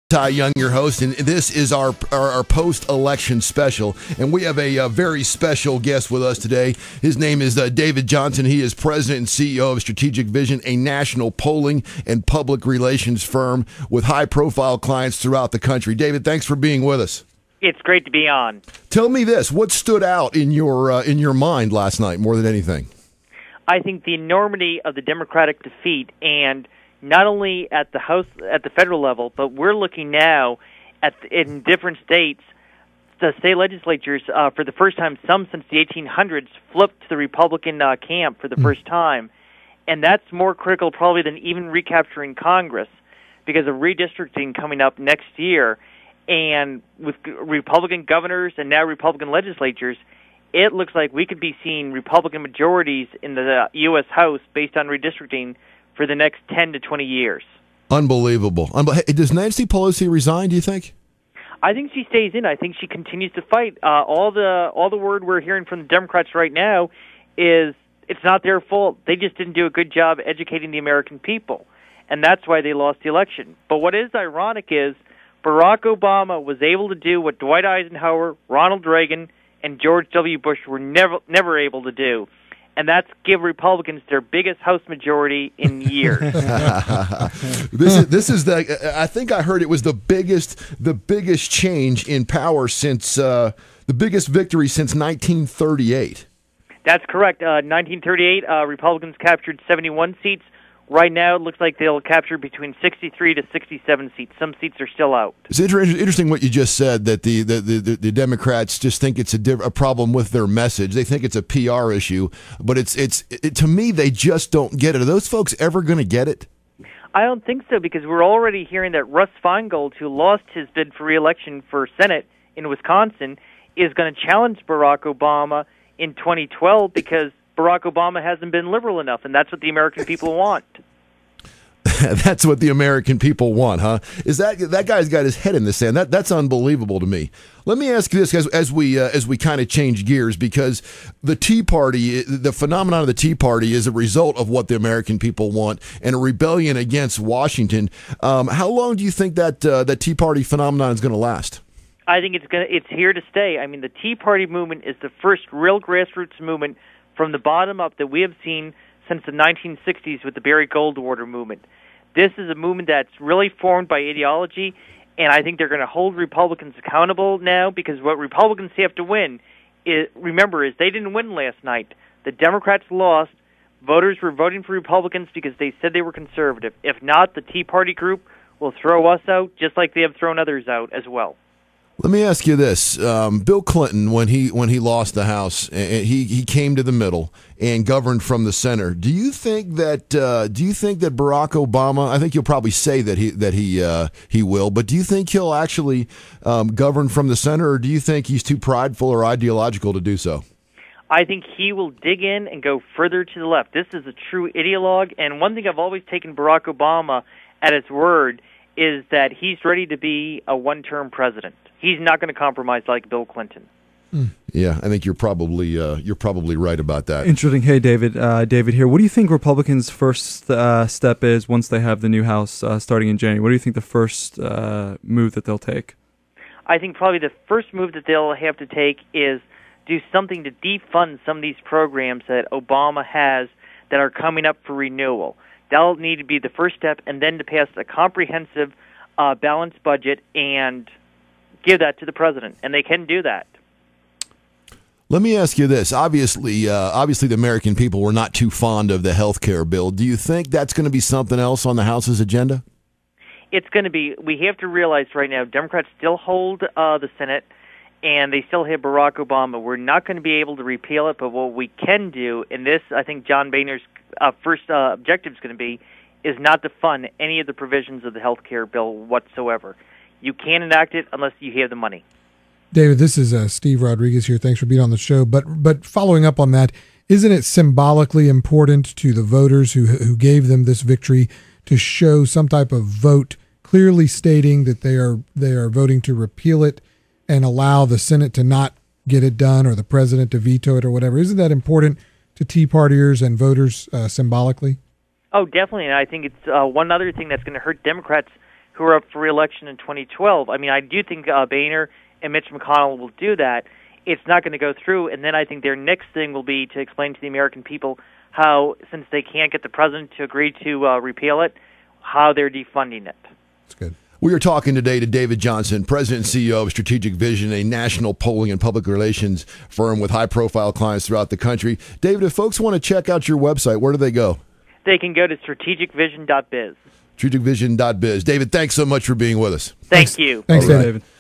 Ty Young, your host, and this is our post-election special, and we have a very special guest with us today. His name is David Johnson. He is president and CEO of Strategic Vision, a national polling and public relations firm with high-profile clients throughout the country. David, thanks for being with us. It's great to be on. Tell me this: what stood out in your mind last night more than anything? I think the enormity of the Democratic defeat, and not only at the House, at the federal level, but we're looking now in different states, the state legislatures, for the first time, some since the 1800s, flipped to the Republican camp for the first time. And that's more critical probably than even recapturing Congress because of redistricting coming up next year. And with Republican governors and now Republican legislatures, it looks like we could be seeing Republican majorities in the U.S. House based on redistricting for the next 10 to 20 years. Unbelievable. Does Nancy Pelosi resign, do you think? I think she stays in. I think she continues to fight. All the word we're hearing from the Democrats right now is it's not their fault. They just didn't do a good job educating the American people, and that's why they lost the election. But what is ironic is Barack Obama was able to do what Dwight Eisenhower, Ronald Reagan, and George W. Bush were never able to do. And that's give Republicans their biggest House majority in years. This is I think I heard it was the biggest change in power since the biggest victory since 1938. That's correct. 1938, Republicans captured 71 seats. Right now, it looks like they'll capture between 63 to 67 seats. Some seats are still out. It's interesting what you just said, that the Democrats just think it's a problem with their message. They think it's a PR issue, but to me, they just don't get it. Are those folks ever going to get it? I don't think so, because we're already hearing that Russ Feingold, who lost his bid for re-election for Senate in Wisconsin, is going to challenge Barack Obama in 2012 because Barack Obama hasn't been liberal enough, and that's what the American people want. That's what the American people want, huh? Is that guy's got his head in the sand? That's unbelievable to me. Let me ask you this as we kind of change gears, because the Tea Party, the phenomenon of the Tea Party, is a result of what the American people want and a rebellion against Washington. How long do you think that Tea Party phenomenon is going to last? I think it's here to stay. I mean, the Tea Party movement is the first real grassroots movement from the bottom up that we have seen since the 1960s with the Barry Goldwater movement. This is a movement that's really formed by ideology, and I think they're going to hold Republicans accountable now, because what Republicans have to win is they didn't win last night. The Democrats lost. Voters were voting for Republicans because they said they were conservative. If not, the Tea Party group will throw us out just like they have thrown others out as well. Let me ask you this: Bill Clinton, when he lost the House, he came to the middle and governed from the center. Do you think that Barack Obama? I think you'll probably say that he will, but do you think he'll actually govern from the center, or do you think he's too prideful or ideological to do so? I think he will dig in and go further to the left. This is a true ideologue, and one thing I've always taken Barack Obama at his word is that he's ready to be a one-term president. He's not going to compromise like Bill Clinton. Yeah, I think you're probably right about that. Interesting. Hey, David. David here. What do you think Republicans' first step is once they have the new House starting in January? What do you think the first move that they'll take? I think probably the first move that they'll have to take is do something to defund some of these programs that Obama has that are coming up for renewal. That'll need to be the first step, and then to pass a comprehensive, balanced budget and give that to the president, and they can do that. Let me ask you this. Obviously, the American people were not too fond of the health care bill. Do you think that's going to be something else on the House's agenda? It's going to be. We have to realize right now, Democrats still hold the Senate, and they still have Barack Obama. We're not going to be able to repeal it, but what we can do, and this, I think John Boehner's first objective is going to be, is not to fund any of the provisions of the health care bill whatsoever. You can't enact it unless you have the money. David, this is Steve Rodriguez here. Thanks for being on the show. But following up on that, isn't it symbolically important to the voters who gave them this victory to show some type of vote clearly stating that they are voting to repeal it and allow the Senate to not get it done, or the president to veto it, or whatever? Isn't that important to Tea Partiers and voters symbolically? Oh, definitely. And I think it's one other thing that's going to hurt Democrats who are up for re-election in 2012. I mean, I do think Boehner and Mitch McConnell will do that. It's not going to go through, and then I think their next thing will be to explain to the American people how, since they can't get the president to agree to repeal it, how they're defunding it. That's good. We are talking today to David Johnson, President and CEO of Strategic Vision, a national polling and public relations firm with high-profile clients throughout the country. David, if folks want to check out your website, where do they go? They can go to strategicvision.biz. strategicvision.biz. David, thanks so much for being with us. Thank you. Thanks, All right, David. David.